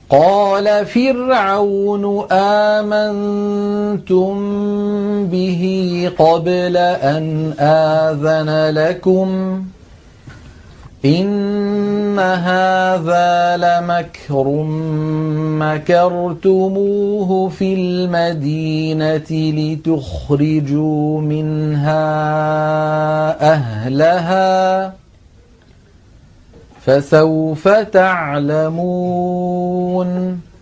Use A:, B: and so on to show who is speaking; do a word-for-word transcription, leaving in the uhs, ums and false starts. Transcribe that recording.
A: قال فرعون آمنتم به قبل أن آذن لكم إن هذا لمكر مكرتموه في المدينة لتخرجوا منها أهلها فسوف تعلمون